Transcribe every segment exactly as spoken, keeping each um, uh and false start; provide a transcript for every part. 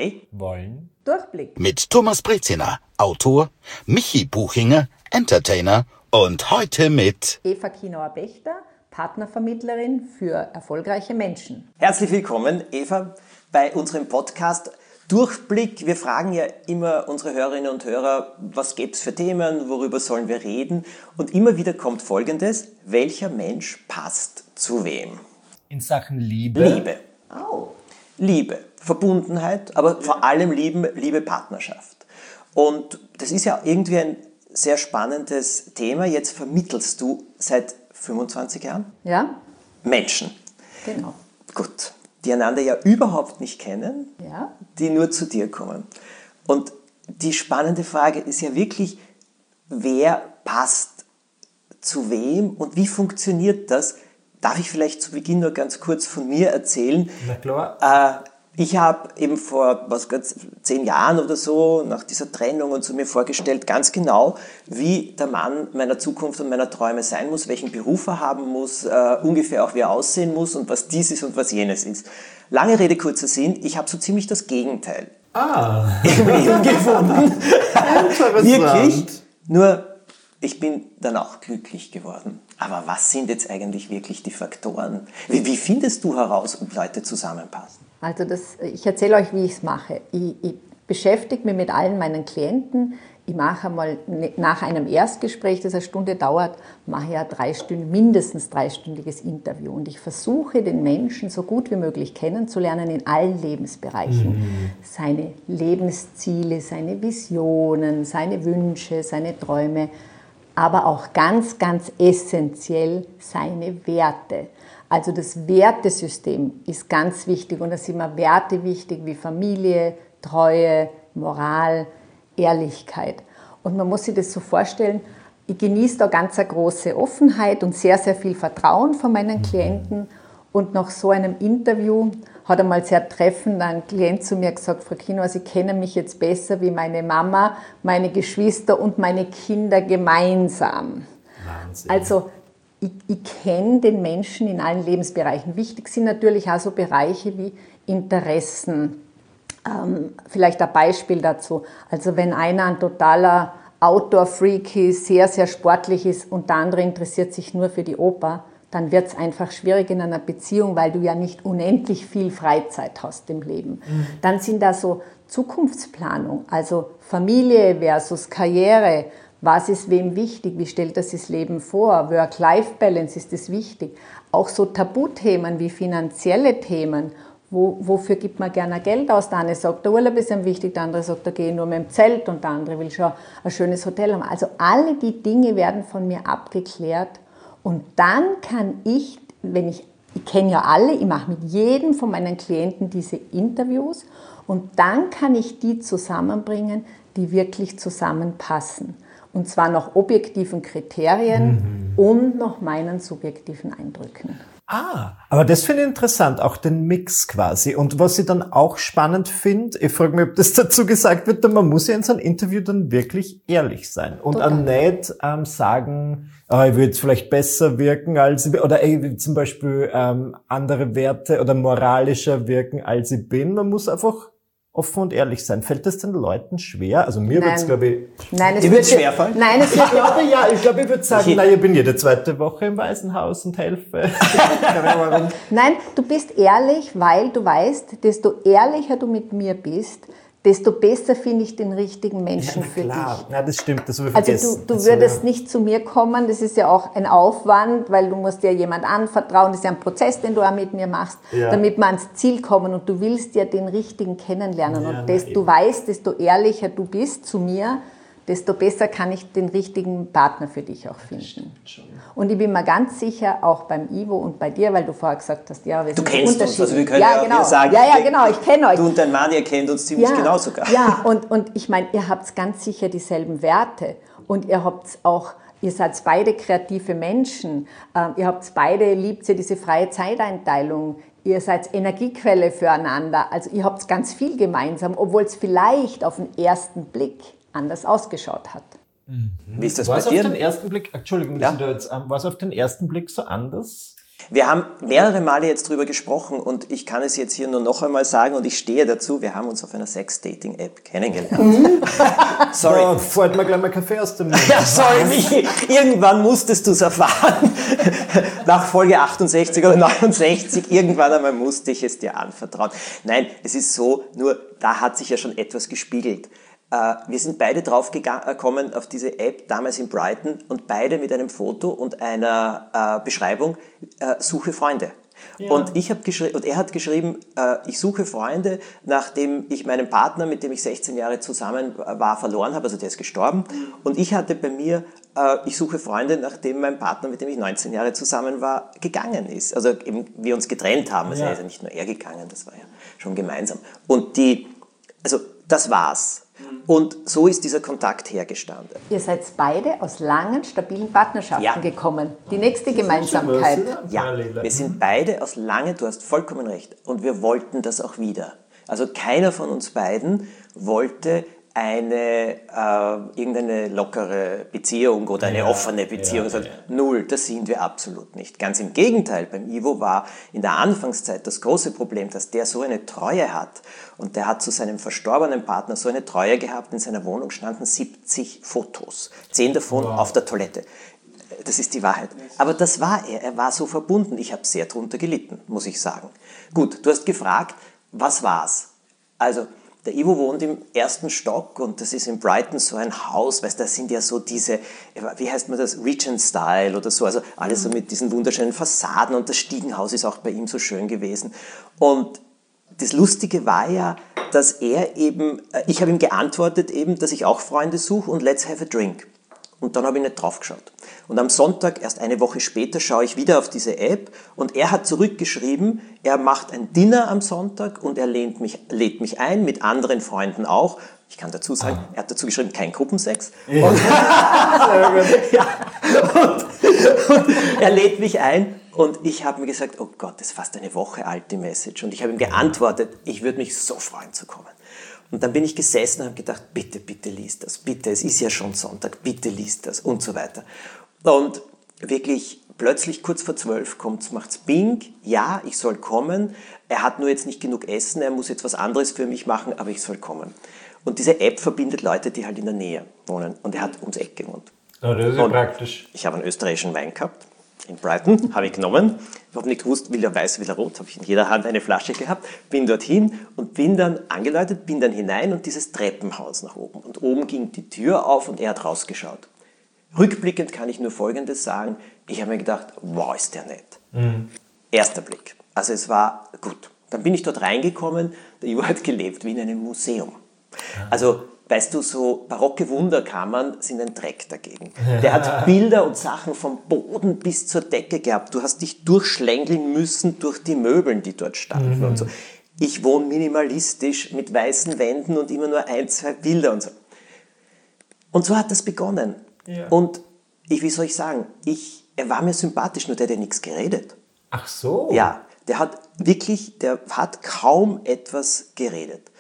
zwei wollen Durchblick. Mit Thomas Breziner, Autor, Michi Buchinger, Entertainer und heute mit Eva Kienauer-Bechter, Partnervermittlerin für erfolgreiche Menschen. Herzlich willkommen, Eva, bei unserem Podcast Durchblick. Wir fragen ja immer unsere Hörerinnen und Hörer, was gäbe es für Themen, worüber sollen wir reden? Und immer wieder kommt Folgendes: Welcher Mensch passt zu wem? in Sachen Liebe. Liebe. Oh. Liebe, Verbundenheit, aber ja. vor allem Liebe, Liebe, Partnerschaft. Und das ist ja irgendwie ein sehr spannendes Thema. Jetzt vermittelst du seit fünfundzwanzig Jahren Ja. Menschen. Genau. Gut, die einander ja überhaupt nicht kennen, Ja. die nur zu dir kommen. Und die spannende Frage ist ja wirklich, wer passt zu wem und wie funktioniert das? Darf ich vielleicht zu Beginn nur ganz kurz von mir erzählen? Na klar. Äh, ich habe eben vor was, ganz, zehn Jahren oder so nach dieser Trennung und so mir vorgestellt, ganz genau, wie der Mann meiner Zukunft und meiner Träume sein muss, welchen Beruf er haben muss, äh, ungefähr auch wie er aussehen muss und was dies ist und was jenes ist. Lange Rede, kurzer Sinn, ich habe so ziemlich das Gegenteil Ah. im Leben gefunden. Interessant. Wirklich. Nur, ich bin dann auch glücklich geworden. Aber was sind jetzt eigentlich wirklich die Faktoren? Wie, wie findest du heraus, ob Leute zusammenpassen? Also das, ich erzähle euch, wie ich es mache. Ich, ich beschäftige mich mit allen meinen Klienten. Ich mache einmal nach einem Erstgespräch, das eine Stunde dauert, mache ich ein dreistünd, mindestens dreistündiges Interview. Und ich versuche, den Menschen so gut wie möglich kennenzulernen in allen Lebensbereichen. Mhm. Seine Lebensziele, seine Visionen, seine Wünsche, seine Träume, aber auch ganz, ganz essentiell seine Werte. Also das Wertesystem ist ganz wichtig und da sind mir Werte wichtig wie Familie, Treue, Moral, Ehrlichkeit. Und man muss sich das so vorstellen, ich genieße da ganz eine große Offenheit und sehr, sehr viel Vertrauen von meinen Klienten. Und nach so einem Interview hat einmal sehr treffend ein Klient zu mir gesagt: Frau Kienauer, Sie kennen mich jetzt besser wie meine Mama, meine Geschwister und meine Kinder gemeinsam. Wahnsinn. Also ich, ich kenne den Menschen in allen Lebensbereichen. Wichtig sind natürlich auch so Bereiche wie Interessen. Ähm, vielleicht ein Beispiel dazu. Also wenn einer ein totaler Outdoor-Freak ist, sehr, sehr sportlich ist und der andere interessiert sich nur für die Oper, dann wird es einfach schwierig in einer Beziehung, weil du ja nicht unendlich viel Freizeit hast im Leben. Mhm. Dann sind da so Zukunftsplanung, also Familie versus Karriere. Was ist wem wichtig? Wie stellt das das Leben vor? Work-Life-Balance, ist das wichtig? Auch so Tabuthemen wie finanzielle Themen. Wo, wofür gibt man gerne Geld aus? Der eine sagt, der Urlaub ist ihm wichtig, der andere sagt, da gehe ich nur mit dem Zelt und der andere will schon ein schönes Hotel haben. Also alle die Dinge werden von mir abgeklärt. Und dann kann ich, wenn ich, ich kenne ja alle, ich mache mit jedem von meinen Klienten diese Interviews und dann kann ich die zusammenbringen, die wirklich zusammenpassen. Und zwar nach objektiven Kriterien mhm. und nach meinen subjektiven Eindrücken. Ah, aber das finde ich interessant, auch den Mix quasi. Und was ich dann auch spannend finde, ich frage mich, ob das dazu gesagt wird, man muss ja in so einem Interview dann wirklich ehrlich sein und Total. auch nicht ähm, sagen, oh, ich will jetzt vielleicht besser wirken als ich bin, oder ey, zum Beispiel ähm, andere Werte oder moralischer wirken als ich bin. Man muss einfach offen und ehrlich sein. Fällt das den Leuten schwer? Also mir wird es, glaube ich... Nein, es Dir wird schwerfallen? Nein, es wird Ich glaube, ja, ich glaube, ich würde sagen, ich, nein, ich bin jede zweite Woche im Waisenhaus und helfe. Nein, du bist ehrlich, weil du weißt, desto ehrlicher du mit mir bist, desto besser finde ich den richtigen Menschen ja, für klar. dich. Ja, das stimmt, das habe ich Also vergessen. du, du also, würdest ja. nicht zu mir kommen, das ist ja auch ein Aufwand, weil du musst dir jemand anvertrauen, das ist ja ein Prozess, den du auch mit mir machst, ja. damit wir ans Ziel kommen und du willst ja den richtigen kennenlernen. Ja, und desto weißt, desto ehrlicher du bist zu mir, desto besser kann ich den richtigen Partner für dich auch finden. Und ich bin mir ganz sicher, auch beim Ivo und bei dir, weil du vorher gesagt hast, ja, wir Du sind kennst uns, also wir können ja, ja, genau. auch sagen, ja, ja, genau, ich kenne euch. Du und dein Mann, ihr kennt uns ziemlich ja, genau sogar. Ja, und, und ich meine, ihr habt ganz sicher dieselben Werte und ihr habt auch, ihr seid beide kreative Menschen, ähm, ihr habt beide, liebt ihr diese freie Zeiteinteilung, ihr seid Energiequelle füreinander, also ihr habt ganz viel gemeinsam, obwohl es vielleicht auf den ersten Blick anders ausgeschaut hat. Mhm. Wie ist das war bei es dir? Auf den ersten Blick, Entschuldigung, ja? du jetzt, ähm, war es auf den ersten Blick so anders? Wir haben mehrere Male jetzt drüber gesprochen und ich kann es jetzt hier nur noch einmal sagen und ich stehe dazu, wir haben uns auf einer Sex-Dating-App kennengelernt. Sorry. Da fällt mir gleich mal Kaffee aus dem Mund. Ja, sorry, Michi. Irgendwann musstest du es erfahren. Nach Folge achtundsechzig oder neunundsechzig, irgendwann einmal musste ich es dir anvertrauen. Nein, es ist so, nur da hat sich ja schon etwas gespiegelt. Wir sind beide drauf gekommen auf diese App, damals in Brighton, und beide mit einem Foto und einer äh, Beschreibung, äh, suche Freunde. Ja. Und, ich hab geschri- und er hat geschrieben, äh, ich suche Freunde, nachdem ich meinen Partner, mit dem ich sechzehn Jahre zusammen war, verloren habe, also der ist gestorben. Mhm. Und ich hatte bei mir, äh, ich suche Freunde, nachdem mein Partner, mit dem ich neunzehn Jahre zusammen war, gegangen ist. Also eben, wir uns getrennt haben, also ja. Er ist ja nicht nur er gegangen, das war ja schon gemeinsam. Und die, also das war's. Und so ist dieser Kontakt hergestanden. Ihr seid beide aus langen, stabilen Partnerschaften ja. gekommen. Die nächste Gemeinsamkeit. Ja, wir sind beide aus langen, du hast vollkommen recht. Und wir wollten das auch wieder. Also keiner von uns beiden wollte eine, äh, irgendeine lockere Beziehung oder eine ja, offene Beziehung. Ja, ja. Null, das sind wir absolut nicht. Ganz im Gegenteil, beim Ivo war in der Anfangszeit das große Problem, dass der so eine Treue hat. Und der hat zu seinem verstorbenen Partner so eine Treue gehabt, in seiner Wohnung standen siebzig Fotos. Zehn davon wow. auf der Toilette. Das ist die Wahrheit. Aber das war er, er war so verbunden. Ich habe sehr drunter gelitten, muss ich sagen. Gut, du hast gefragt, was war's? Also, der Ivo wohnt im ersten Stock und das ist in Brighton so ein Haus, weißt du, das sind ja so diese, wie heißt man das, Regent-Style oder so, also alles so mit diesen wunderschönen Fassaden und das Stiegenhaus ist auch bei ihm so schön gewesen. Und das Lustige war ja, dass er eben, ich habe ihm geantwortet eben, dass ich auch Freunde suche und let's have a drink. Und dann habe ich nicht drauf geschaut. Und am Sonntag, erst eine Woche später, schaue ich wieder auf diese App und er hat zurückgeschrieben, er macht ein Dinner am Sonntag und er lädt mich, lädt mich ein, mit anderen Freunden auch. Ich kann dazu sagen, ah. er hat dazu geschrieben, kein Gruppensex. Ja. Und, ja. und, und er lädt mich ein und ich habe mir gesagt, oh Gott, das ist fast eine Woche alt, die Message. Und ich habe ihm geantwortet, ich würde mich so freuen zu kommen. Und dann bin ich gesessen und habe gedacht, bitte, bitte lies das, bitte, es ist ja schon Sonntag, bitte lies das und so weiter. Und wirklich plötzlich kurz vor zwölf kommt's, macht's Bing, ja, ich soll kommen, er hat nur jetzt nicht genug Essen, er muss jetzt was anderes für mich machen, aber ich soll kommen. Und diese App verbindet Leute, die halt in der Nähe wohnen und er hat ums Eck gewohnt. Oh, das ist ja praktisch. Ich habe einen österreichischen Wein gehabt. In Brighton, habe ich genommen. Ich habe nicht gewusst, will er weiß, will er rot, habe ich in jeder Hand eine Flasche gehabt, bin dorthin und bin dann angeläutet, bin dann hinein und dieses Treppenhaus nach oben. Und oben ging die Tür auf und er hat rausgeschaut. Rückblickend kann ich nur Folgendes sagen, ich habe mir gedacht, wow, ist der nett. Mhm. Erster Blick. Also es war gut. Dann bin ich dort reingekommen, der Ivo hat gelebt wie in einem Museum. Also weißt du, so barocke Wunderkammern sind ein Dreck dagegen. Der hat Bilder und Sachen vom Boden bis zur Decke gehabt. Du hast dich durchschlängeln müssen durch die Möbeln, die dort standen mhm. und so. Ich wohne minimalistisch mit weißen Wänden und immer nur ein, zwei Bilder und so. Und so hat das begonnen. Ja. Und ich, wie soll ich sagen, ich, er war mir sympathisch, nur der hat ja nichts geredet. Ach so? Ja, der hat wirklich, der hat kaum etwas geredet.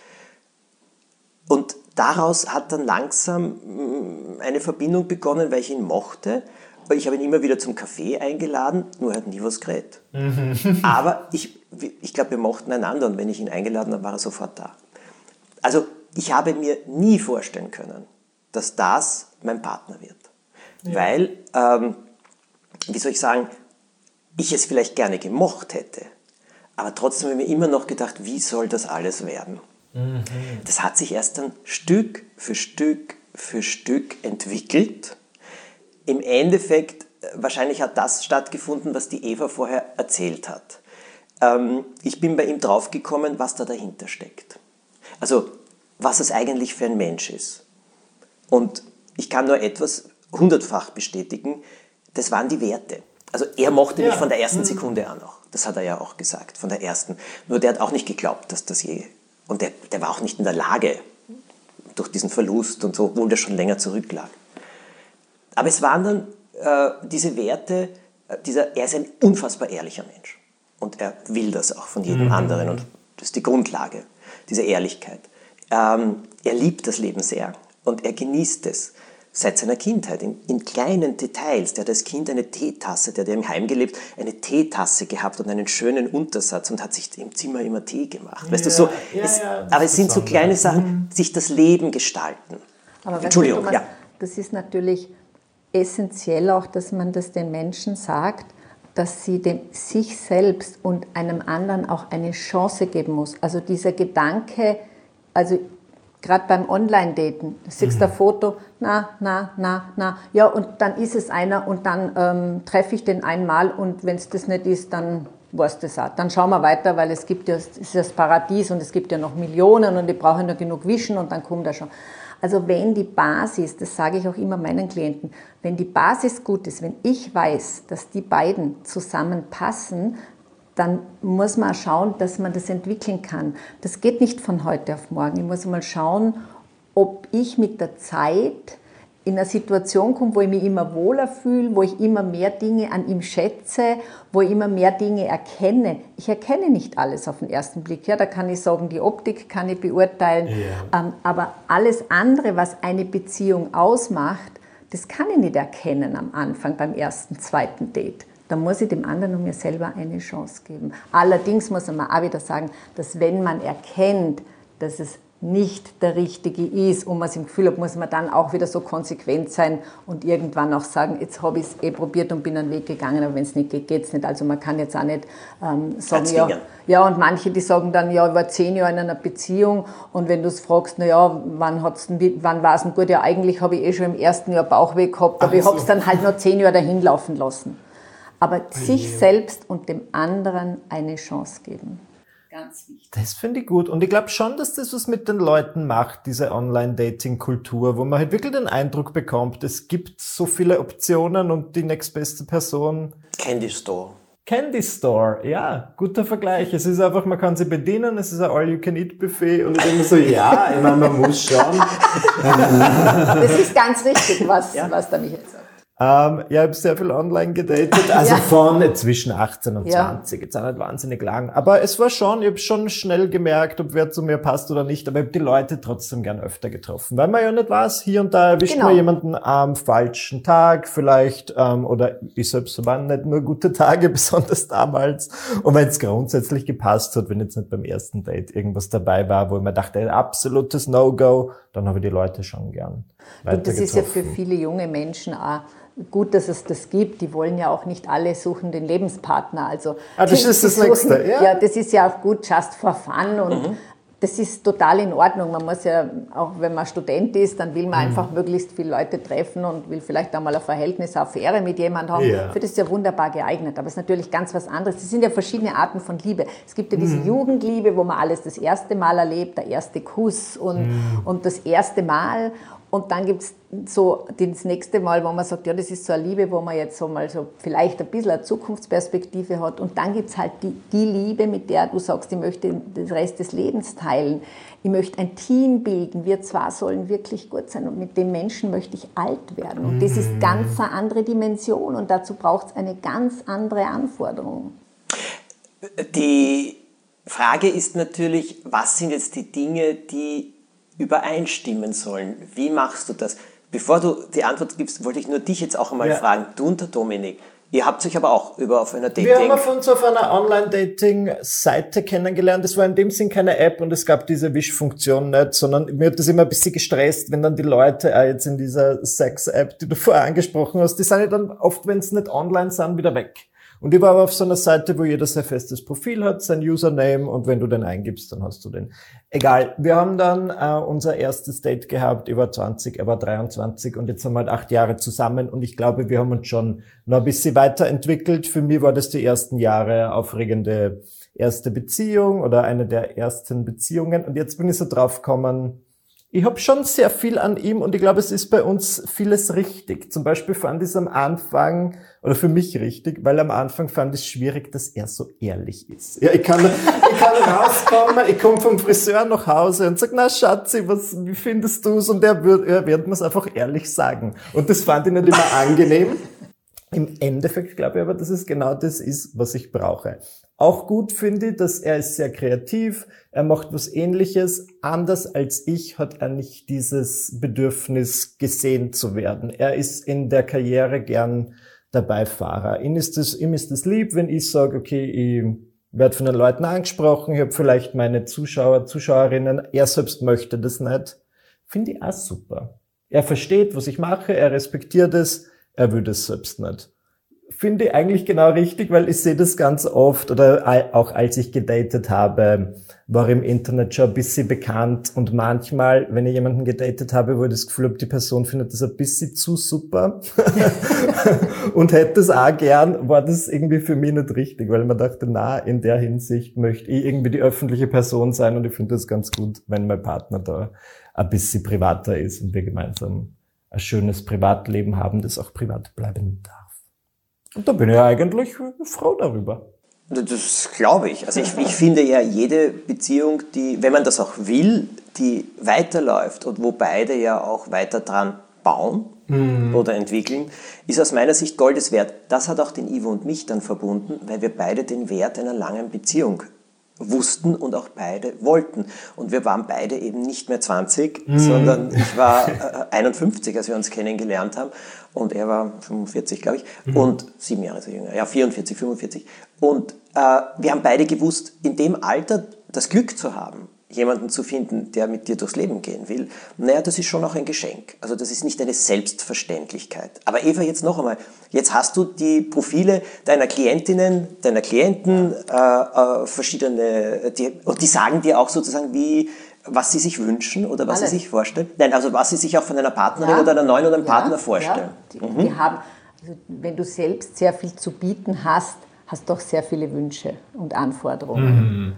Und daraus hat dann langsam eine Verbindung begonnen, weil ich ihn mochte. Ich habe ihn immer wieder zum Kaffee eingeladen, nur er hat nie was geredet. Aber ich, ich glaube, wir mochten einander und wenn ich ihn eingeladen habe, war er sofort da. Also ich habe mir nie vorstellen können, dass das mein Partner wird. Ja. Weil, ähm, wie soll ich sagen, ich es vielleicht gerne gemocht hätte, aber trotzdem habe ich mir immer noch gedacht, wie soll das alles werden? Mhm. Das hat sich erst dann Stück für Stück für Stück entwickelt. Im Endeffekt, wahrscheinlich hat das stattgefunden, was die Eva vorher erzählt hat. Ähm, ich bin bei ihm draufgekommen, was da dahinter steckt. Also, was es eigentlich für ein Mensch ist. Und ich kann nur etwas hundertfach bestätigen, das waren die Werte. Also er mochte mich ja. von der ersten Sekunde an auch. Das hat er ja auch gesagt, von der ersten. Nur der hat auch nicht geglaubt, dass das je... Und der, der war auch nicht in der Lage, durch diesen Verlust und so, obwohl der schon länger zurücklag. Aber es waren dann äh, diese Werte, äh, dieser, er ist ein unfassbar ehrlicher Mensch. Und er will das auch von jedem mhm. anderen. Und das ist die Grundlage, diese Ehrlichkeit. Ähm, er liebt das Leben sehr und er genießt es. seit seiner Kindheit, in, in kleinen Details. Der hat als Kind eine Teetasse, der hat im Heim gelebt, eine Teetasse gehabt und einen schönen Untersatz und hat sich im Zimmer immer Tee gemacht. Ja, weißt du, so, ja, es, ja, aber es sind so kleine Sachen, mhm. sich das Leben gestalten. Aber Entschuldigung, Thomas, ja. Das ist natürlich essentiell auch, dass man das den Menschen sagt, dass sie dem sich selbst und einem anderen auch eine Chance geben muss. Also dieser Gedanke, also gerade beim Online-Daten, du siehst mhm. ein Foto, na, na, na, na, ja, und dann ist es einer und dann ähm, treffe ich den einmal und wenn es das nicht ist, dann war es das auch. Dann schauen wir weiter, weil es gibt ja, es ist das Paradies und es gibt ja noch Millionen und die brauchen nur genug wischen und dann kommt er schon. Also wenn die Basis, das sage ich auch immer meinen Klienten, wenn die Basis gut ist, wenn ich weiß, dass die beiden zusammenpassen, dann muss man schauen, dass man das entwickeln kann. Das geht nicht von heute auf morgen. Ich muss mal schauen, ob ich mit der Zeit in eine Situation komme, wo ich mich immer wohler fühle, wo ich immer mehr Dinge an ihm schätze, wo ich immer mehr Dinge erkenne. Ich erkenne nicht alles auf den ersten Blick. Ja, da kann ich sagen, die Optik kann ich beurteilen. Ja. Ähm, aber alles andere, was eine Beziehung ausmacht, das kann ich nicht erkennen am Anfang beim ersten, zweiten Date. Da muss ich dem anderen und mir selber eine Chance geben. Allerdings muss man auch wieder sagen, dass wenn man erkennt, dass es nicht der Richtige ist und man es im Gefühl hat, muss man dann auch wieder so konsequent sein und irgendwann auch sagen, jetzt habe ich es eh probiert und bin einen Weg gegangen, aber wenn es nicht geht, geht es nicht. Also man kann jetzt auch nicht ähm, sagen, ja, ja, und manche, die sagen dann, ja, ich war zehn Jahre in einer Beziehung und wenn du es fragst, na ja, wann, hat's denn, wann war es denn gut? Ja, eigentlich habe ich eh schon im ersten Jahr Bauchweh gehabt, aber Ach ich habe es so. dann halt noch zehn Jahre dahin laufen lassen. Aber oh sich je. selbst und dem anderen eine Chance geben. Ganz wichtig. Das finde ich gut. Und ich glaube schon, dass das was mit den Leuten macht, diese Online-Dating-Kultur, wo man halt wirklich den Eindruck bekommt, es gibt so viele Optionen und die nächstbeste Person... Candy Store. Candy Store, ja, guter Vergleich. Es ist einfach, man kann sie bedienen, es ist ein All-You-Can-Eat-Buffet und ich denke so, ja, ich meine, man muss schauen. Das ist ganz richtig, was, ja. was der Michael sagt. Ähm, ja, ich habe sehr viel online gedatet, also ja. von äh, zwischen achtzehn und ja. zwanzig, jetzt auch nicht wahnsinnig lang. Aber es war schon, ich habe schon schnell gemerkt, ob wer zu mir passt oder nicht, aber ich habe die Leute trotzdem gern öfter getroffen, weil man ja nicht weiß, hier und da erwischt genau. man jemanden am falschen Tag vielleicht, ähm, oder ich selbst waren nicht nur gute Tage, besonders damals. Und wenn es grundsätzlich gepasst hat, wenn jetzt nicht beim ersten Date irgendwas dabei war, wo ich mir dachte, ein absolutes No-Go, dann habe ich die Leute schon gern weitergetroffen. Das ist ja für viele junge Menschen auch gut, dass es das gibt. Die wollen ja auch nicht alle suchen den Lebenspartner. Also ah, das ist das suchen, Nächste. Ja. ja, das ist ja auch gut, just for fun und mhm. das ist total in Ordnung. Man muss ja, auch wenn man Student ist, dann will man mhm. einfach möglichst viele Leute treffen und will vielleicht einmal ein Verhältnis, eine Affäre mit jemandem haben. Ja. Für das ist ja wunderbar geeignet. Aber es ist natürlich ganz was anderes. Es sind ja verschiedene Arten von Liebe. Es gibt ja diese mhm. Jugendliebe, wo man alles das erste Mal erlebt, der erste Kuss und, mhm. und das erste Mal. Und dann gibt's so das nächste Mal, wo man sagt, ja, das ist so eine Liebe, wo man jetzt so mal so vielleicht ein bisschen eine Zukunftsperspektive hat. Und dann gibt's halt die, die Liebe, mit der du sagst, ich möchte den Rest des Lebens teilen. Ich möchte ein Team bilden. Wir zwei sollen wirklich gut sein. Und mit dem Menschen möchte ich alt werden. Und das ist ganz eine andere Dimension. Und dazu braucht's eine ganz andere Anforderung. Die Frage ist natürlich, was sind jetzt die Dinge, die übereinstimmen sollen. Wie machst du das? Bevor du die Antwort gibst, wollte ich nur dich jetzt auch einmal ja. fragen, du und der Dominik, ihr habt euch aber auch über auf einer Dating... Wir haben uns auf einer Online-Dating-Seite kennengelernt. Das war in dem Sinn keine App und es gab diese Wish-Funktion nicht, sondern mir hat das immer ein bisschen gestresst, wenn dann die Leute auch jetzt in dieser Sex-App, die du vorher angesprochen hast, die sind ja dann oft, wenn es nicht online sind, wieder weg. Und ich war aber auf so einer Seite, wo jeder sein festes Profil hat, sein Username, und wenn du den eingibst, dann hast du den. Egal. Wir haben dann äh, unser erstes Date gehabt. Ich war zwanzig, er war dreiundzwanzig und jetzt haben wir halt acht Jahre zusammen und ich glaube, wir haben uns schon noch ein bisschen weiterentwickelt. Für mich war das die ersten Jahre aufregende erste Beziehung oder eine der ersten Beziehungen und jetzt bin ich so drauf gekommen, ich habe schon sehr viel an ihm und ich glaube, es ist bei uns vieles richtig. Zum Beispiel fand ich es am Anfang, oder für mich richtig, weil am Anfang fand ich es schwierig, dass er so ehrlich ist. Ja, ich kann, ich kann rauskommen, ich komme vom Friseur nach Hause und sag, na Schatzi, was, wie findest du's? Und er wird, er wird mir's einfach ehrlich sagen. Und das fand ich nicht immer angenehm. Im Endeffekt glaube ich aber, dass es genau das ist, was ich brauche. Auch gut finde ich, dass er ist sehr kreativ, er macht was Ähnliches. Anders als ich hat er nicht dieses Bedürfnis, gesehen zu werden. Er ist in der Karriere gern der Beifahrer. Ihm ist es, ihm ist es lieb, wenn ich sage, okay, ich werde von den Leuten angesprochen, ich habe vielleicht meine Zuschauer, Zuschauerinnen, er selbst möchte das nicht. Finde ich auch super. Er versteht, was ich mache, er respektiert es, er will es selbst nicht. Finde ich eigentlich genau richtig, weil ich sehe das ganz oft, oder auch als ich gedatet habe, war im Internet schon ein bisschen bekannt und manchmal, wenn ich jemanden gedatet habe, wo ich das Gefühl habe, die Person findet das ein bisschen zu super und hätte es auch gern, war das irgendwie für mich nicht richtig, weil man dachte, na, in der Hinsicht möchte ich irgendwie die öffentliche Person sein und ich finde das ganz gut, wenn mein Partner da ein bisschen privater ist und wir gemeinsam ein schönes Privatleben haben, das auch privat bleiben darf. Und da bin ich ja eigentlich froh darüber. Das glaube ich. Also ich, ich finde ja, jede Beziehung, die, wenn man das auch will, die weiterläuft und wo beide ja auch weiter dran bauen mhm. oder entwickeln, ist aus meiner Sicht Goldes wert. Das hat auch den Ivo und mich dann verbunden, weil wir beide den Wert einer langen Beziehung wussten und auch beide wollten. Und wir waren beide eben nicht mehr zwanzig, mhm. sondern ich war äh, einundfünfzig, als wir uns kennengelernt haben. Und er war fünfundvierzig, glaube ich, mhm. und sieben Jahre so jünger, ja, vierundvierzig, fünfundvierzig. Und äh, wir haben beide gewusst, in dem Alter das Glück zu haben, jemanden zu finden, der mit dir durchs Leben gehen will, naja, das ist schon auch ein Geschenk. Also das ist nicht eine Selbstverständlichkeit. Aber Eva, jetzt noch einmal, jetzt hast du die Profile deiner Klientinnen, deiner Klienten, äh, äh, verschiedene, die, und die sagen dir auch sozusagen, wie, was sie sich wünschen oder was Alles. sie sich vorstellen. Nein, also was sie sich auch von einer Partnerin ja. oder einer neuen oder einem ja. Partner vorstellen. Ja. Die, mhm. die haben, also wenn du selbst sehr viel zu bieten hast, hast du auch sehr viele Wünsche und Anforderungen. Mhm.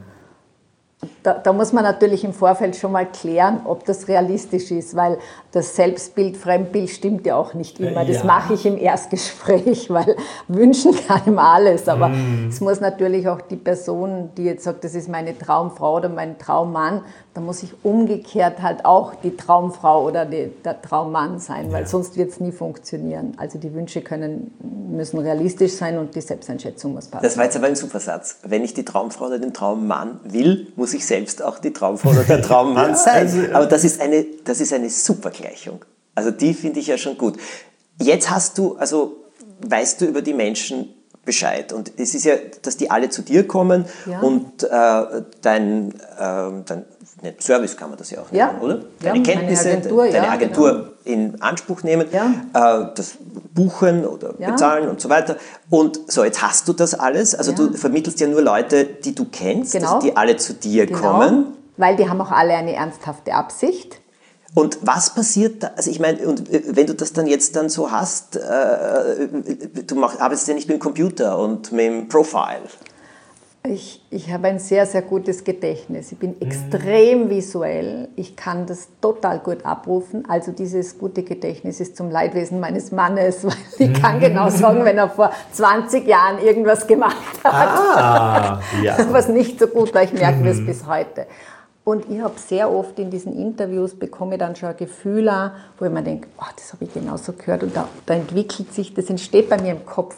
Da, da muss man natürlich im Vorfeld schon mal klären, ob das realistisch ist, weil das Selbstbild, Fremdbild stimmt ja auch nicht immer. Das ja. mache ich im Erstgespräch, weil wünschen kann ihm alles. Aber mm. es muss natürlich auch die Person, die jetzt sagt, das ist meine Traumfrau oder mein Traummann, da muss ich umgekehrt halt auch die Traumfrau oder die, der Traummann sein, weil ja. sonst wird es nie funktionieren. Also die Wünsche können, müssen realistisch sein und die Selbsteinschätzung muss passen. Das war jetzt aber ein super Satz. Wenn ich die Traumfrau oder den Traummann will, muss ich selbst auch die Traumfrau oder der Traummann ja, sein. Also, aber das ist eine, das ist eine super Gleichung. Also die finde ich ja schon gut. Jetzt hast du, also weißt du über die Menschen Bescheid. Und es ist ja, dass die alle zu dir kommen ja. und äh, dein, äh, dein Service kann man das ja auch nennen, ja. oder? Deine ja, Kenntnisse, Agentur, deine ja, Agentur genau. in Anspruch nehmen, ja. äh, das Buchen oder ja. bezahlen und so weiter. Und so, jetzt hast du das alles. Also ja. du vermittelst ja nur Leute, die du kennst, genau. also die alle zu dir genau. kommen. Weil die haben auch alle eine ernsthafte Absicht. Und was passiert da? Also ich meine, und wenn du das dann jetzt dann so hast, äh, du mach, arbeitest ja nicht mit dem Computer und mit dem Profile. Ich, ich habe ein sehr, sehr gutes Gedächtnis. Ich bin extrem visuell. Ich kann das total gut abrufen. Also dieses gute Gedächtnis ist zum Leidwesen meines Mannes, weil ich kann genau sagen, wenn er vor zwanzig Jahren irgendwas gemacht hat, ah, ja. was nicht so gut war. Ich merke das bis heute. Und ich habe sehr oft in diesen Interviews, bekomme ich dann schon ein Gefühl, wo ich mir denke, oh, das habe ich genauso gehört. Und da, da entwickelt sich, das entsteht bei mir im Kopf.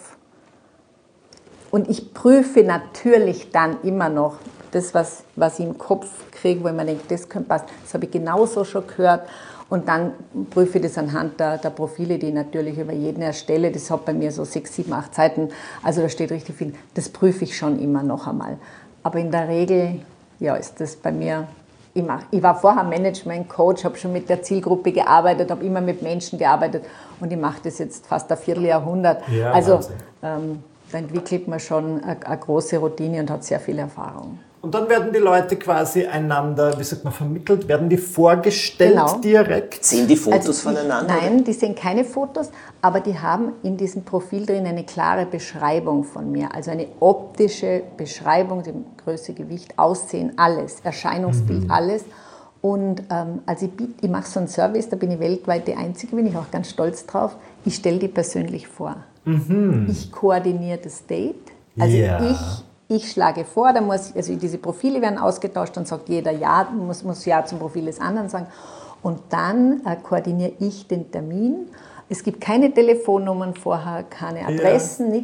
Und ich prüfe natürlich dann immer noch das, was, was ich im Kopf kriege, wo ich mir denke, das könnte passen. Das habe ich genauso schon gehört. Und dann prüfe ich das anhand der, der Profile, die ich natürlich über jeden erstelle. Das hat bei mir so sechs, sieben, acht Seiten. Also da steht richtig viel. Das prüfe ich schon immer noch einmal. Aber in der Regel... Ja, ist das bei mir immer. Ich war vorher Management-Coach, habe schon mit der Zielgruppe gearbeitet, habe immer mit Menschen gearbeitet und ich mache das jetzt fast ein Vierteljahrhundert. Ja, also ähm, da entwickelt man schon eine, eine große Routine und hat sehr viel Erfahrung. Und dann werden die Leute quasi einander, wie sagt man, vermittelt, werden die vorgestellt genau. direkt? Sehen die Fotos also voneinander? Ich, nein, die sehen keine Fotos, aber die haben in diesem Profil drin eine klare Beschreibung von mir. Also eine optische Beschreibung, die Größe, Gewicht, Aussehen, alles, Erscheinungsbild, mhm. alles. Und ähm, also ich, ich mache so einen Service, da bin ich weltweit die Einzige, bin ich auch ganz stolz drauf. Ich stelle die persönlich vor. Mhm. Ich koordiniere das Date. Also yeah. ich... Ich schlage vor, da muss, also diese Profile werden ausgetauscht und sagt jeder Ja, muss, muss Ja zum Profil des anderen sagen. Und dann äh, koordiniere ich den Termin. Es gibt keine Telefonnummern vorher, keine Adressen, ja. nichts.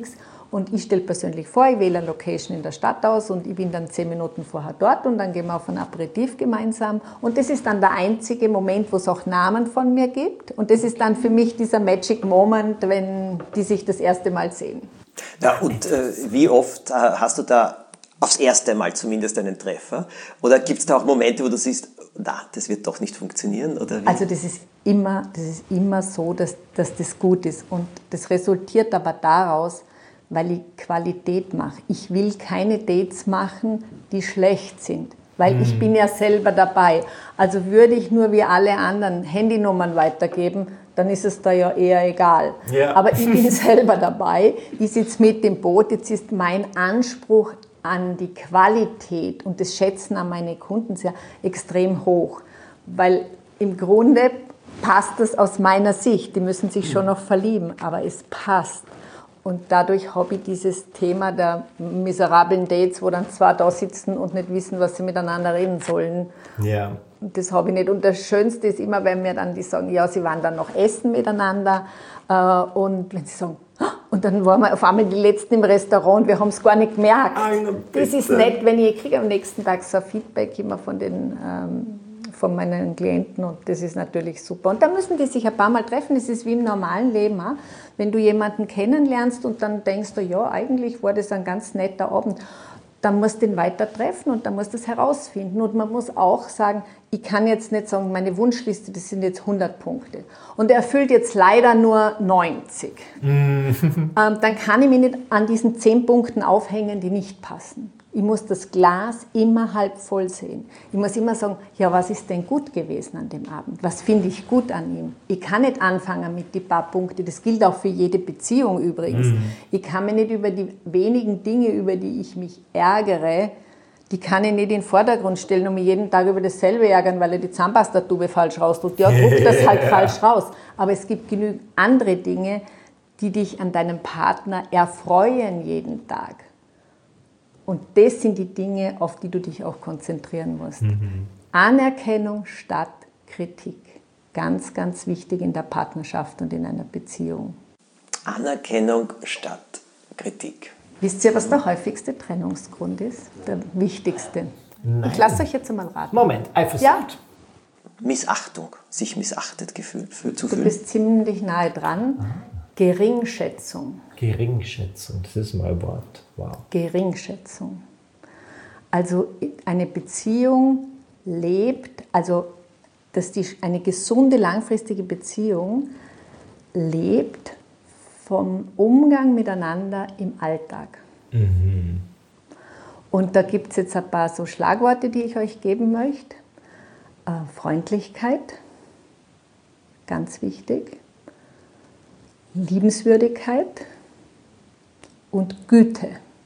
Und ich stelle persönlich vor, ich wähle eine Location in der Stadt aus und ich bin dann zehn Minuten vorher dort und dann gehen wir auf ein Aperitif gemeinsam. Und das ist dann der einzige Moment, wo es auch Namen von mir gibt. Und das ist dann für mich dieser Magic Moment, wenn die sich das erste Mal sehen. Ja, und äh, wie oft äh, hast du da aufs erste Mal zumindest einen Treffer? Oder gibt es da auch Momente, wo du siehst, na, das wird doch nicht funktionieren? Oder wie? Also das ist immer, das ist immer so, dass, dass das gut ist. Und das resultiert aber daraus, weil ich Qualität mache. Ich will keine Dates machen, die schlecht sind, weil mhm. ich bin ja selber dabei. Also würde ich nur wie alle anderen Handynummern weitergeben, dann ist es da ja eher egal. Ja. Aber ich bin selber dabei, ich sitze mit im Boot, jetzt ist mein Anspruch an die Qualität und das Schätzen an meine Kunden sehr extrem hoch, weil im Grunde passt das aus meiner Sicht, die müssen sich schon noch verlieben, aber es passt. Und dadurch habe ich dieses Thema der miserablen Dates, wo dann zwei da sitzen und nicht wissen, was sie miteinander reden sollen. Ja. Das habe ich nicht. Und das Schönste ist immer, wenn mir dann die sagen, ja, sie waren dann noch essen miteinander. Und wenn sie sagen, und dann waren wir auf einmal die Letzten im Restaurant und wir haben es gar nicht gemerkt. Das ist nett, wenn ich, ich kriege am nächsten Tag so ein Feedback immer von den... Ähm, von meinen Klienten und das ist natürlich super. Und da müssen die sich ein paar Mal treffen, das ist wie im normalen Leben. Auch. Wenn du jemanden kennenlernst und dann denkst du, ja, eigentlich war das ein ganz netter Abend, dann musst du ihn weiter treffen und dann musst du es herausfinden. Und man muss auch sagen, ich kann jetzt nicht sagen, meine Wunschliste, das sind jetzt hundert Punkte. Und er erfüllt jetzt leider nur neunzig. ähm, dann kann ich mich nicht an diesen zehn Punkten aufhängen, die nicht passen. Ich muss das Glas immer halb voll sehen. Ich muss immer sagen, ja, was ist denn gut gewesen an dem Abend? Was finde ich gut an ihm? Ich kann nicht anfangen mit den paar Punkten. Das gilt auch für jede Beziehung übrigens. Mhm. Ich kann mir nicht über die wenigen Dinge, über die ich mich ärgere, die kann ich nicht in den Vordergrund stellen und mich jeden Tag über dasselbe ärgern, weil er die Zahnpastatube falsch rausdrückt. Ja, druck das halt falsch raus. Aber es gibt genügend andere Dinge, die dich an deinem Partner erfreuen jeden Tag. Und das sind die Dinge, auf die du dich auch konzentrieren musst. Mhm. Anerkennung statt Kritik. Ganz, ganz wichtig in der Partnerschaft und in einer Beziehung. Anerkennung statt Kritik. Wisst ihr, was der häufigste Trennungsgrund ist? Der wichtigste. Nein. Ich lasse euch jetzt einmal raten. Moment, Eifersucht. Ja? Missachtung, sich missachtet gefühlt, für, zu Du fühlen. bist ziemlich nahe dran. Aha. Geringschätzung. Geringschätzung, das ist mal ein Wort. Wow. Geringschätzung. Also eine Beziehung lebt, also dass die, eine gesunde, langfristige Beziehung lebt vom Umgang miteinander im Alltag. Mhm. Und da gibt es jetzt ein paar so Schlagworte, die ich euch geben möchte. Äh, Freundlichkeit, ganz wichtig. Liebenswürdigkeit und Güte.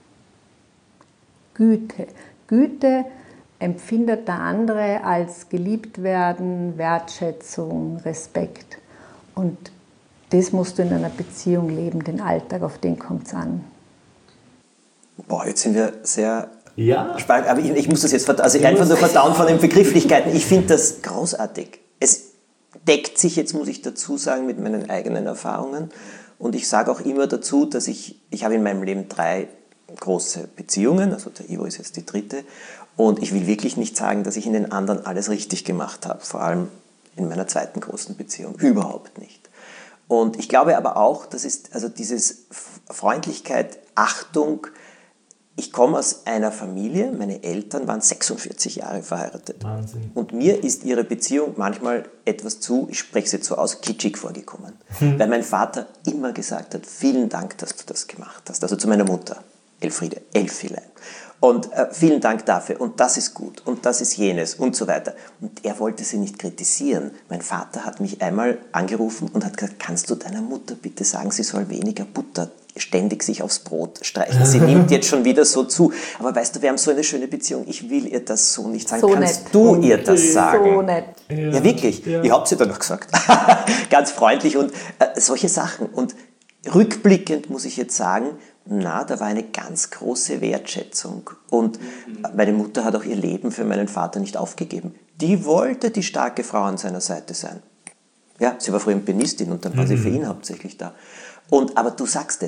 Güte. Güte empfindet der andere als geliebt werden, Wertschätzung, Respekt. Und das musst du in einer Beziehung leben, den Alltag, auf den kommt es an. Boah, jetzt sind wir sehr ja. spannend, aber ich, ich muss das jetzt also einfach nur verdauen von den Begrifflichkeiten. Ich finde das großartig. Es deckt sich, jetzt muss ich dazu sagen, mit meinen eigenen Erfahrungen. Und ich sage auch immer dazu, dass ich, ich habe in meinem Leben drei große Beziehungen, also der Ivo ist jetzt die dritte. Und ich will wirklich nicht sagen, dass ich in den anderen alles richtig gemacht habe, vor allem in meiner zweiten großen Beziehung, überhaupt nicht. Und ich glaube aber auch, das ist also dieses Freundlichkeit, Achtung. Ich komme aus einer Familie, meine Eltern waren sechsundvierzig Jahre verheiratet. Wahnsinn. Und mir ist ihre Beziehung manchmal etwas zu, ich spreche es jetzt so aus, kitschig vorgekommen. Hm. Weil mein Vater immer gesagt hat, vielen Dank, dass du das gemacht hast. Also zu meiner Mutter, Elfriede, Elfilein. Und äh, vielen Dank dafür und das ist gut und das ist jenes und so weiter. Und er wollte sie nicht kritisieren. Mein Vater hat mich einmal angerufen und hat gesagt, kannst du deiner Mutter bitte sagen, sie soll weniger Butter ständig sich aufs Brot streichen. Sie nimmt jetzt schon wieder so zu. Aber weißt du, wir haben so eine schöne Beziehung, ich will ihr das so nicht sagen. So kannst nett. du ihr das sagen? So nett. Ja, ja wirklich. Ja. Ich habe sie dann noch gesagt. Ganz freundlich und äh, solche Sachen. Und rückblickend muss ich jetzt sagen, na, da war eine ganz große Wertschätzung. Und meine Mutter hat auch ihr Leben für meinen Vater nicht aufgegeben. Die wollte die starke Frau an seiner Seite sein. Ja, sie war früher Pianistin und dann war mhm. sie für ihn hauptsächlich da. Und, aber du sagst es,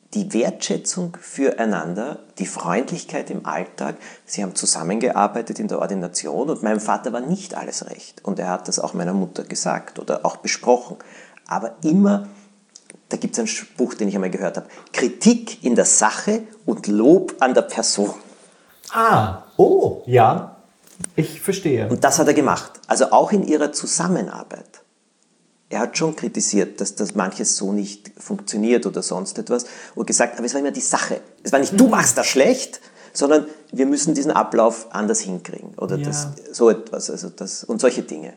die Wertschätzung füreinander, die Freundlichkeit im Alltag. Sie haben zusammengearbeitet in der Ordination und meinem Vater war nicht alles recht. Und er hat das auch meiner Mutter gesagt oder auch besprochen. Aber immer, da gibt es einen Spruch, den ich einmal gehört habe, Kritik in der Sache und Lob an der Person. Ah, oh, ja, ich verstehe. Und das hat er gemacht. Also auch in ihrer Zusammenarbeit. Er hat schon kritisiert, dass das manches so nicht funktioniert oder sonst etwas und gesagt, aber es war immer die Sache. Es war nicht, du machst das schlecht, sondern wir müssen diesen Ablauf anders hinkriegen oder Ja. das, so etwas also das, und solche Dinge.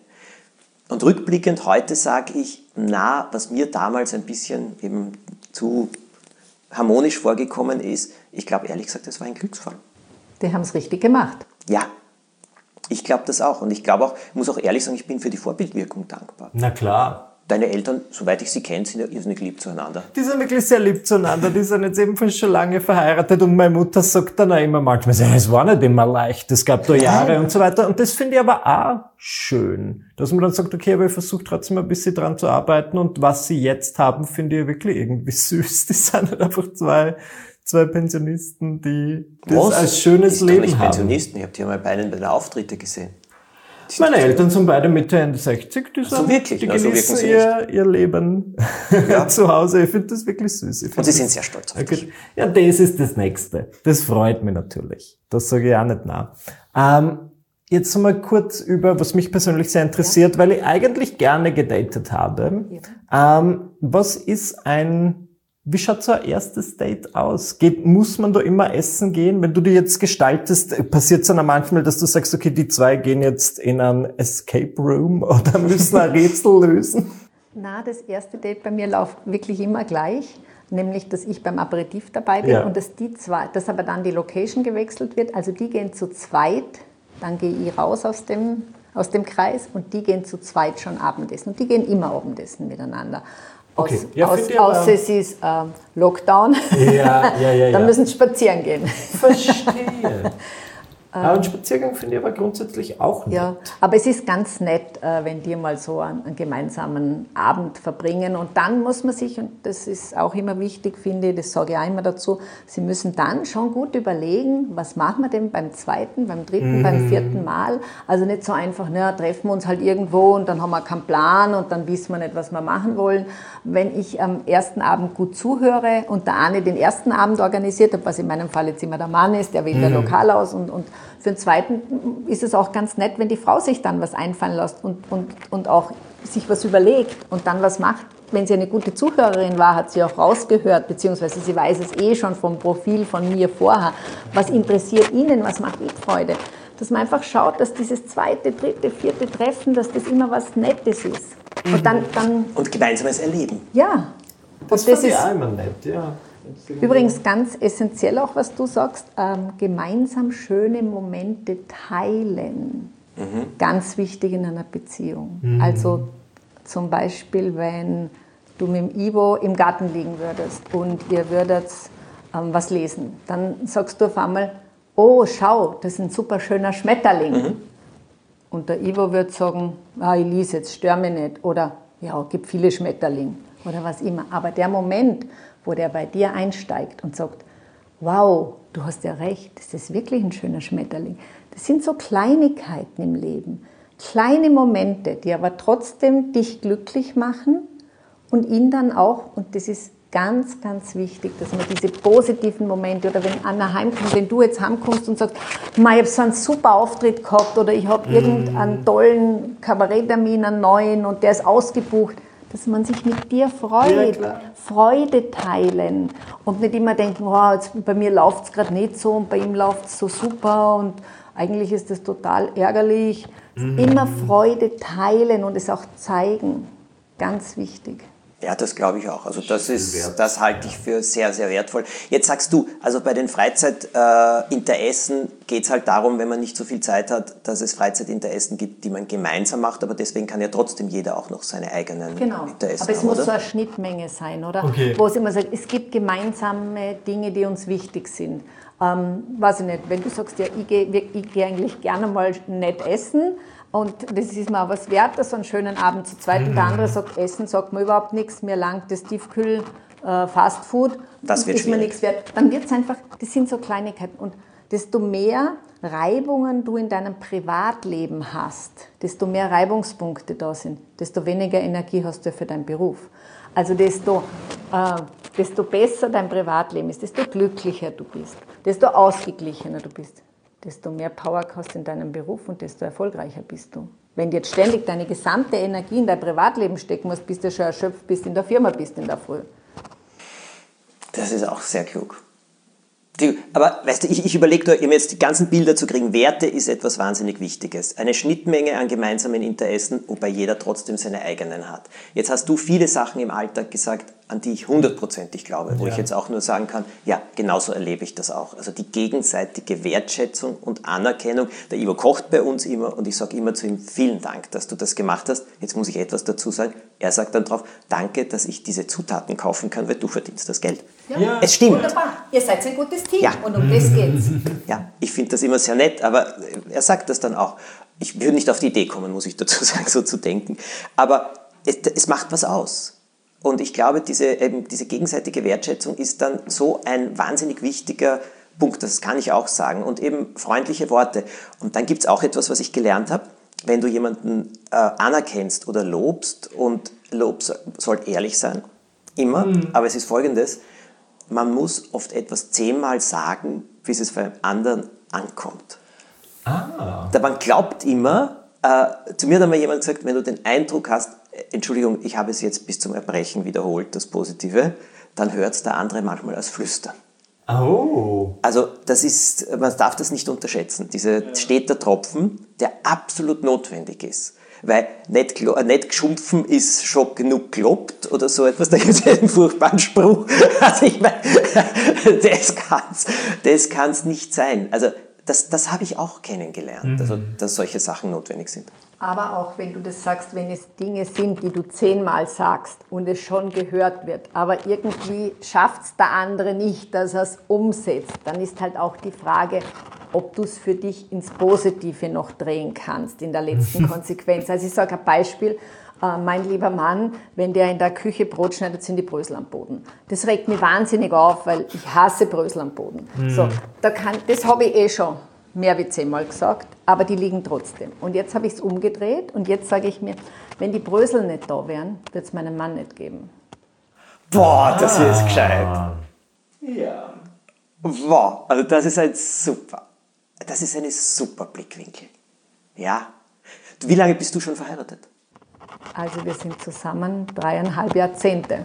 Und rückblickend heute sage ich, na, was mir damals ein bisschen eben zu harmonisch vorgekommen ist, ich glaube ehrlich gesagt, das war ein Glücksfall. Die haben es richtig gemacht. Ja, ich glaube das auch. Und ich glaube auch, ich muss auch ehrlich sagen, ich bin für die Vorbildwirkung dankbar. Na klar. Deine Eltern, soweit ich sie kenne, sind ja irrsinnig lieb zueinander. Die sind wirklich sehr lieb zueinander, die sind jetzt ebenfalls schon lange verheiratet und meine Mutter sagt dann auch immer manchmal, es war nicht immer leicht, es gab da Jahre und so weiter und das finde ich aber auch schön, dass man dann sagt, okay, aber ich versuche trotzdem ein bisschen dran zu arbeiten und was sie jetzt haben, finde ich wirklich irgendwie süß. Die sind halt einfach zwei, zwei Pensionisten, die das Was? als schönes ist doch Leben nicht haben. Pensionisten, ich habe die einmal bei einem der Auftritte gesehen. Meine Eltern sind beide Mitte, Ende sechzig, die, sind, so, wirklich? die Na, so genießen wirken sie ihr, ihr Leben Ja. zu Hause. Ich finde das wirklich süß. Ich Und find sie das- sind sehr stolz auf Okay. dich. Ja, das ist das Nächste. Das freut mich natürlich. Das sage ich auch nicht nach. Ähm, jetzt mal kurz über, was mich persönlich sehr interessiert, weil ich eigentlich gerne gedatet habe. Ähm, was ist ein, wie schaut so ein erstes Date aus? Geht, muss man da immer essen gehen? Wenn du die jetzt gestaltest, passiert es dann auch manchmal, dass du sagst, okay, die zwei gehen jetzt in ein Escape Room oder müssen ein Rätsel lösen? Na, das erste Date bei mir läuft wirklich immer gleich, nämlich, dass ich beim Aperitif dabei bin Ja. und dass die zwei, dass aber dann die Location gewechselt wird. Also die gehen zu zweit, dann gehe ich raus aus dem, aus dem Kreis und die gehen zu zweit schon Abendessen. Und die gehen immer Abendessen miteinander. Aus, Okay. Ja, aus, finde ich aber- außer es ist ähm, Lockdown, Ja, ja, ja, ja. dann müssen sie spazieren gehen. Verstehe. Aber einen Spaziergang finde ich aber grundsätzlich auch nett. Ja, aber es ist ganz nett, äh, wenn die mal so einen, einen gemeinsamen Abend verbringen. Und dann muss man sich, und das ist auch immer wichtig, finde ich, das sage ich auch immer dazu, Sie müssen dann schon gut überlegen, was machen wir denn beim zweiten, beim dritten, Mhm. beim vierten Mal. Also nicht so einfach, na, treffen wir uns halt irgendwo und dann haben wir keinen Plan und dann wissen wir nicht, was wir machen wollen. Wenn ich am ersten Abend gut zuhöre und der eine den ersten Abend organisiert hat, was in meinem Fall jetzt immer der Mann ist, der wählt Mhm. ein Lokal aus und, und für den zweiten ist es auch ganz nett, wenn die Frau sich dann was einfallen lässt und, und, und auch sich was überlegt und dann was macht. Wenn sie eine gute Zuhörerin war, hat sie auch rausgehört, beziehungsweise sie weiß es eh schon vom Profil von mir vorher. Was interessiert Ihnen, was macht Ihnen Freude? Dass man einfach schaut, dass dieses zweite, dritte, vierte Treffen, dass das immer was Nettes ist. Und dann, dann Und gemeinsames Erleben. ja. Das, Und das finde ich ist auch immer nett, ja. übrigens ganz essentiell auch, was du sagst, ähm, gemeinsam schöne Momente teilen. Ganz wichtig in einer Beziehung. Also zum Beispiel, wenn du mit dem Ivo im Garten liegen würdest und ihr würdet ähm, was lesen, dann sagst du auf einmal, oh, schau, das ist ein super schöner Schmetterling. Und der Ivo wird sagen, ah, ich lese jetzt, stör mich nicht. Oder, ja, gibt viele Schmetterlinge. Oder was immer. Aber der Moment, wo der bei dir einsteigt und sagt, wow, du hast ja recht, das ist wirklich ein schöner Schmetterling. Das sind so Kleinigkeiten im Leben. Kleine Momente, die aber trotzdem dich glücklich machen und ihn dann auch, und das ist ganz, ganz wichtig, dass man diese positiven Momente, oder wenn Anna heimkommt, wenn du jetzt heimkommst und sagst, ich habe so einen super Auftritt gehabt oder ich habe irgendeinen tollen Kabaretttermin, einen neuen und der ist ausgebucht, dass man sich mit dir freut, klar. Freude teilen und nicht immer denken, wow, jetzt, bei mir läuft es gerade nicht so und bei ihm läuft es so super und eigentlich ist das total ärgerlich. Immer Freude teilen und es auch zeigen, ganz wichtig. Ja, das glaube ich auch. Also das ist, das halte ich für sehr, sehr wertvoll. Jetzt sagst du, also bei den Freizeitinteressen geht es halt darum, wenn man nicht so viel Zeit hat, dass es Freizeitinteressen gibt, die man gemeinsam macht, aber deswegen kann ja trotzdem jeder auch noch seine eigenen Genau, Interessen aber es haben, muss oder? so eine Schnittmenge sein, oder? Okay. Wo es immer sagt, es gibt gemeinsame Dinge, die uns wichtig sind. Ähm, weiß ich nicht, wenn du sagst, ja, ich gehe ich geh eigentlich gerne mal nett essen und das ist mir auch was wert, so einen schönen Abend zu zweit. Und der andere sagt, Essen sagt mir überhaupt nichts, mir langt das Tiefkühl äh, Fast Food, das wird ist mir nichts wert. Dann wird es einfach, das sind so Kleinigkeiten. Und desto mehr Reibungen du in deinem Privatleben hast, desto mehr Reibungspunkte da sind, desto weniger Energie hast du für deinen Beruf. Also desto, äh, desto besser dein Privatleben ist, desto glücklicher du bist, desto ausgeglichener du bist, desto mehr Power hast du in deinem Beruf und desto erfolgreicher bist du. Wenn du jetzt ständig deine gesamte Energie in dein Privatleben stecken musst, bis du schon erschöpft bist, in der Firma bist in der Früh. Das ist auch sehr klug. Die, aber weißt du, ich, ich überlege da, jetzt die ganzen Bilder zu kriegen. Werte ist etwas wahnsinnig Wichtiges. Eine Schnittmenge an gemeinsamen Interessen, wobei jeder trotzdem seine eigenen hat. Jetzt hast du viele Sachen im Alltag gesagt, an die ich hundertprozentig glaube, wo ja. ich jetzt auch nur sagen kann, ja, genauso erlebe ich das auch. Also die gegenseitige Wertschätzung und Anerkennung. Der Ivo kocht bei uns immer und ich sage immer zu ihm, vielen Dank, dass du das gemacht hast. Jetzt muss ich etwas dazu sagen. Er sagt dann drauf, danke, dass ich diese Zutaten kaufen kann, weil du verdienst das Geld. Ja. Ja. Es stimmt. Wunderbar. Ihr seid ein gutes Team ja. und um das geht's. Ja, ich finde das immer sehr nett, aber er sagt das dann auch. Ich würde nicht auf die Idee kommen, muss ich dazu sagen, so zu denken. Aber es, es macht was aus. Und ich glaube, diese, eben, diese gegenseitige Wertschätzung ist dann so ein wahnsinnig wichtiger Punkt, das kann ich auch sagen. Und eben freundliche Worte. Und dann gibt es auch etwas, was ich gelernt habe. Wenn du jemanden äh, anerkennst oder lobst, und Lob soll ehrlich sein, immer, mhm. aber es ist Folgendes, man muss oft etwas zehnmal sagen, bis es für einen anderen ankommt. Ah. Da man glaubt immer, äh, zu mir hat einmal jemand gesagt, wenn du den Eindruck hast, Entschuldigung, ich habe es jetzt bis zum Erbrechen wiederholt, das Positive, dann hört es der andere manchmal als Flüstern. Oh. Also das ist, man darf das nicht unterschätzen, dieser ja. steter Tropfen, der absolut notwendig ist. Weil nicht, nicht geschumpfen ist schon genug gelobt oder so etwas, da gibt es einen furchtbaren Spruch. Also ich meine, das kann's, das kann's nicht sein. Also das, das habe ich auch kennengelernt, mhm. also dass solche Sachen notwendig sind. Aber auch wenn du das sagst, wenn es Dinge sind, die du zehnmal sagst und es schon gehört wird, aber irgendwie schafft es der andere nicht, dass er es umsetzt, dann ist halt auch die Frage, ob du es für dich ins Positive noch drehen kannst in der letzten Konsequenz. Also ich sage ein Beispiel, äh, mein lieber Mann, wenn der in der Küche Brot schneidet, sind die Brösel am Boden. Das regt mich wahnsinnig auf, weil ich hasse Brösel am Boden. Mhm. So, da kann, das habe ich eh schon mehr wie zehnmal gesagt, aber die liegen trotzdem. Und jetzt habe ich es umgedreht und jetzt sage ich mir, wenn die Brösel nicht da wären, wird es meinen Mann nicht geben. Boah, das hier ist gescheit. Ja. Wow, also das ist ein super, das ist ein super Blickwinkel. Ja. Wie lange bist du schon verheiratet? Also wir sind zusammen dreieinhalb Jahrzehnte.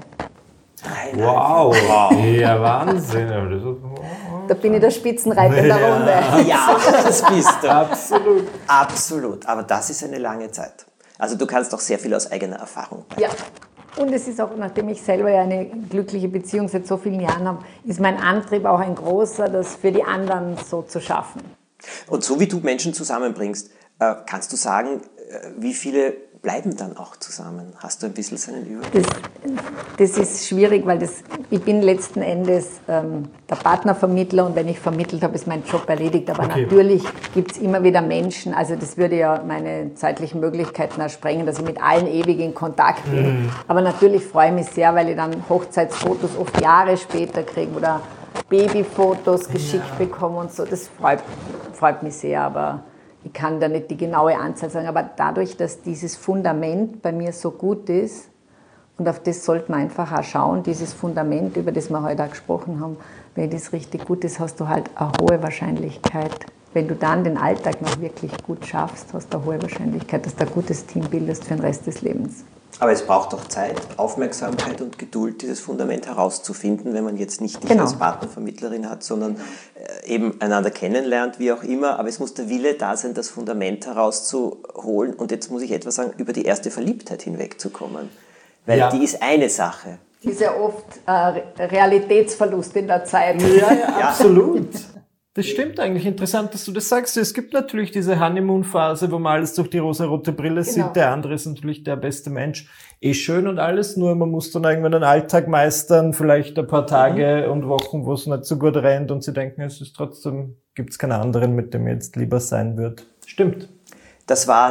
Wow, wow. Ja, Wahnsinn. Da bin ich der Spitzenreiter in der Runde. Ja, das bist du. Absolut. Absolut, aber das ist eine lange Zeit. Also du kannst auch sehr viel aus eigener Erfahrung beitragen. Ja, und es ist auch, nachdem ich selber ja eine glückliche Beziehung seit so vielen Jahren habe, ist mein Antrieb auch ein großer, das für die anderen so zu schaffen. Und so wie du Menschen zusammenbringst, kannst du sagen, wie viele bleiben dann auch zusammen? Hast du ein bisschen seinen Überblick? Das, das ist schwierig, weil das, ich bin letzten Endes ähm, der Partnervermittler und wenn ich vermittelt habe, ist mein Job erledigt. Aber okay. Natürlich gibt es immer wieder Menschen, also das würde ja meine zeitlichen Möglichkeiten ersprengen, dass ich mit allen ewig in Kontakt bin. Mhm. Aber natürlich freue ich mich sehr, weil ich dann Hochzeitsfotos oft Jahre später kriege oder Babyfotos geschickt ja. bekomme und so. Das freut, freut mich sehr, aber ich kann da nicht die genaue Anzahl sagen, aber dadurch, dass dieses Fundament bei mir so gut ist, und auf das sollte man einfach auch schauen, dieses Fundament, über das wir heute auch gesprochen haben, wenn das richtig gut ist, hast du halt eine hohe Wahrscheinlichkeit. Wenn du dann den Alltag noch wirklich gut schaffst, hast du eine hohe Wahrscheinlichkeit, dass du ein gutes Team bildest für den Rest des Lebens. Aber es braucht auch Zeit, Aufmerksamkeit und Geduld, dieses Fundament herauszufinden, wenn man jetzt nicht dich genau. als Partnervermittlerin hat, sondern äh, eben einander kennenlernt, wie auch immer. Aber es muss der Wille da sein, das Fundament herauszuholen. Und jetzt muss ich etwas sagen, über die erste Verliebtheit hinwegzukommen. Weil ja. die ist eine Sache. Die ist ja oft äh, Realitätsverlust in der Zeit. Ja, ja, absolut. Das stimmt eigentlich. Interessant, dass du das sagst. Es gibt natürlich diese Honeymoon-Phase, wo man alles durch die rosarote Brille genau. sieht. Der andere ist natürlich der beste Mensch. Eh schön und alles, nur man muss dann irgendwann den Alltag meistern, vielleicht ein paar Tage mhm. und Wochen, wo es nicht so gut rennt und sie denken, es ist trotzdem, gibt es keinen anderen, mit dem jetzt lieber sein wird. Stimmt. Das waren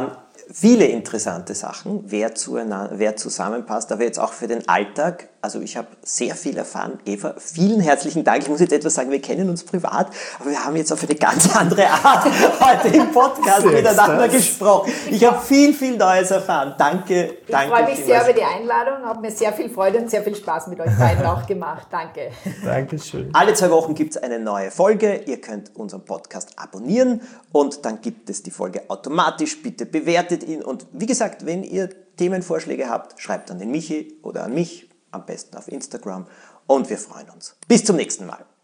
viele interessante Sachen, wer, zueinander, wer zusammenpasst, aber jetzt auch für den Alltag. Also ich habe sehr viel erfahren. Eva, vielen herzlichen Dank. Ich muss jetzt etwas sagen, wir kennen uns privat, aber wir haben jetzt auf eine ganz andere Art heute im Podcast miteinander gesprochen. Ich habe viel, viel Neues erfahren. Danke, ich danke. Ich freue mich vielmals. sehr über die Einladung, habe mir sehr viel Freude und sehr viel Spaß mit euch beiden auch gemacht. Danke. Dankeschön. Alle zwei Wochen gibt es eine neue Folge. Ihr könnt unseren Podcast abonnieren und dann gibt es die Folge automatisch. Bitte bewertet ihn und wie gesagt, wenn ihr Themenvorschläge habt, schreibt an den Michi oder an mich, am besten auf Instagram und wir freuen uns. Bis zum nächsten Mal.